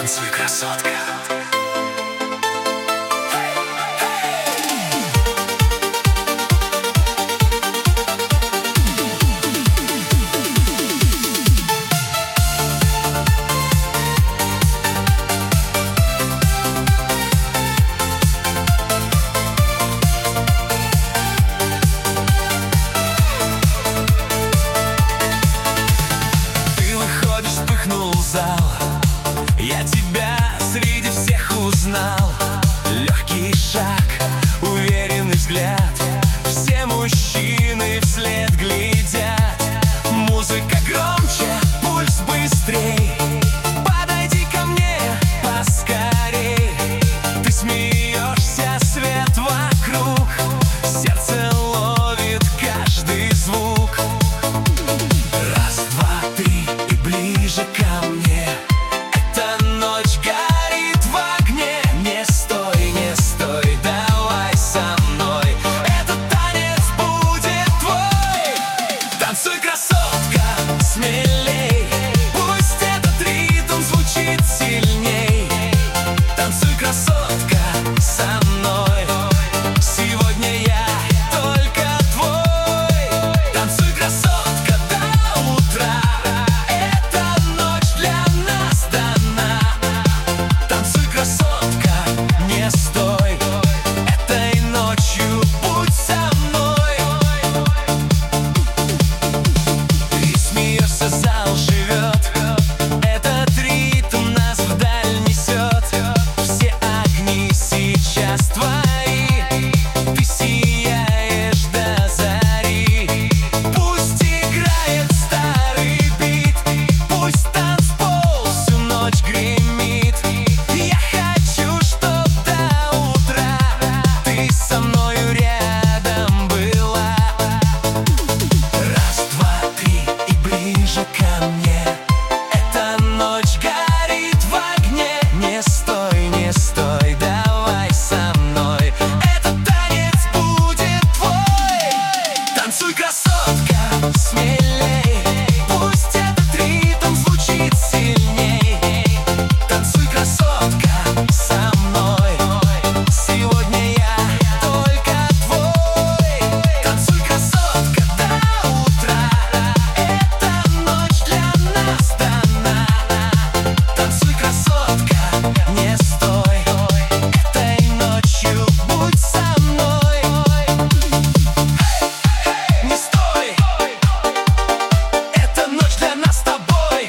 Танцуй, красотка. Я тебя среди всех узнал. Легкий шаг, уверенный взгляд. Все мужчины вслед глядят. Музыка громче, пульс быстрей. Подойди ко мне поскорей. Ты смеешься, свет вокруг. Сердце ловит каждый звук. Раз, два, три и ближе ко мне. Смелей, пусть этот ритм звучит сильней. Танцуй, красотка, со мной. Сегодня я только твой. Танцуй, красотка, до утра. Эта ночь для нас дана. Танцуй, красотка, не стой. Этой ночью будь со мной. Зал живет, этот ритм нас вдаль несет. Все огни сейчас твои, ты сияешь до зари. Пусть играет старый бит, пусть танцпол всю ночь гремит. Я хочу, чтоб до утра ты со мною рядом была. Раз, два, три и ближе ко мне. Эта ночь горит в огне. Не стой, не стой, давай со мной. Этот танец будет твой. Танцуй, красотка, смелей. Пусть этот ритм звучит сильней. Танцуй, красотка, со мной. Сегодня я только твой. Танцуй, красотка, до утра. Эта ночь для нас дана. Танцуй, красотка, не стой. Этой ночью будь со мной. Не стой. Эта ночь для нас с тобой.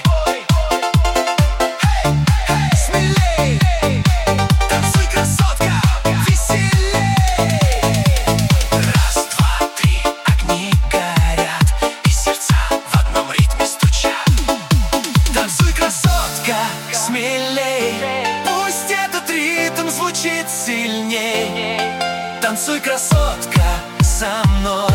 Смелей. Танцуй, красотка, веселей. Раз, два, три, огни горят, и сердца в одном ритме стучат. Танцуй, красотка, смелей. Пусть этот ритм звучит сильней. Танцуй, красотка, со мной.